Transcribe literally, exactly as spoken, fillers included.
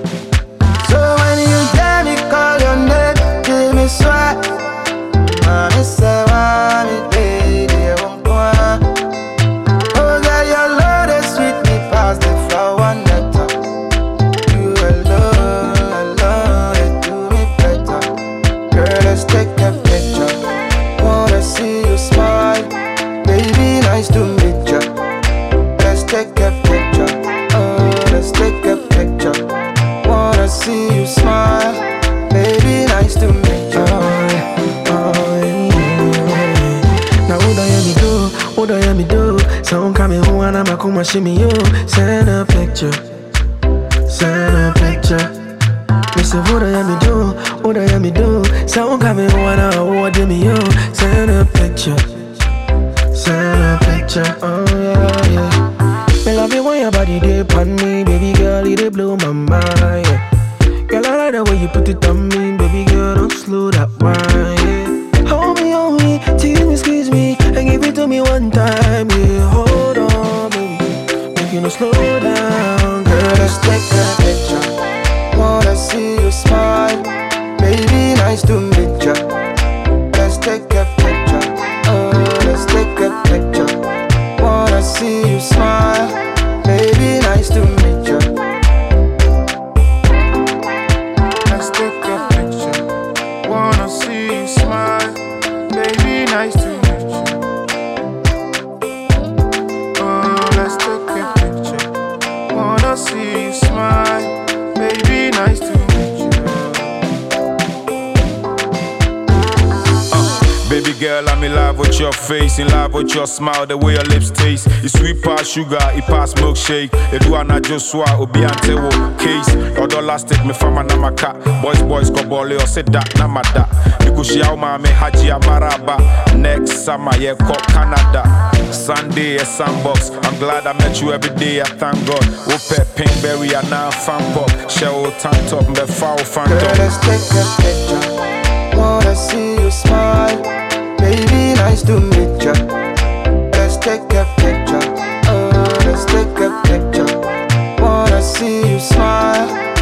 So when you hear me call your name, give me sweat. Mommy say, why me baby, I won't go on. Oh girl, your love is sweet, me past the flower nectar. You alone, alone, it do me better. Girl, let's take a picture. Wanna see you smile, baby, nice to meet ya. Let's take a picture, oh, let's take a picture. Wanna see you smile, baby, nice to meet ya. Oh, yeah, oh, yeah. Now what do you me do, what do you me do? Sound coming home and I'm a come and shimmy you. Send a picture, send a picture. Me say what do you me do, what do you me do? Sound coming home and I'm a what do me you. Send a picture, send a picture, oh yeah, yeah. Me love it when your body dip on me, baby girl, it blow my mind, yeah. Girl, I like the way you put it on me, baby girl, don't slow that wine, yeah. Hold me, hold me, tease me, squeeze me, and give it to me one time, yeah. Hold on, baby, make you no slow down, girl. Let's take a picture, wanna see you smile, baby, nice to meet ya. Let's take a picture, oh, let's take a picture. Wanna see you smile, baby, nice to meet ya. Let's take a picture. Wanna see you smile, baby, nice to meet ya. Oh, let's take a picture. Wanna see you smile, baby, nice to meet ya. Baby girl, I'm in love with your face, in love with your smile, the way your lips taste. It's sweet past sugar, it past milkshake. It do ana Joshua, obi ante wo case. Odo lastic me fama na maka. Boys, boys, go bole or sit that na mada. Nikushi au mame haji amaraba. Next summer, yeah, call Canada. Sunday, a sandbox. I'm glad I met you every day, I thank God. Ope, pinkberry, and now fan pop. Shell, tank top, me foul fan top. Girl, let's take a picture. Wanna see you smile, baby, nice to meet ya. Let's take a picture, oh, let's take a picture. Wanna see you smile,